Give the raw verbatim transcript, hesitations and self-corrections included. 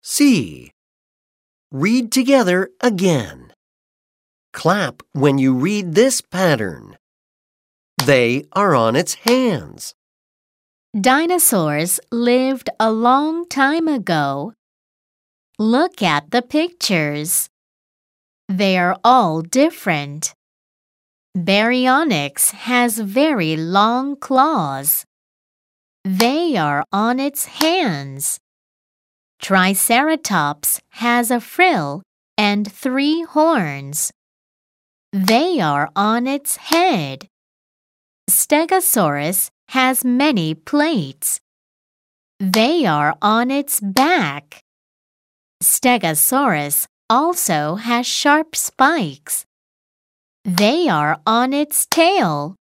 C. Read together again. Clap when you read this pattern. They are on its hands. Dinosaurs lived a long time ago. Look at the pictures. They are all different. Baryonyx has very long claws. They are on its hands. Triceratops has a frill and three horns. They are on its head. Stegosaurus has many plates. They are on its back. Stegosaurus also has sharp spikes. They are on its tail.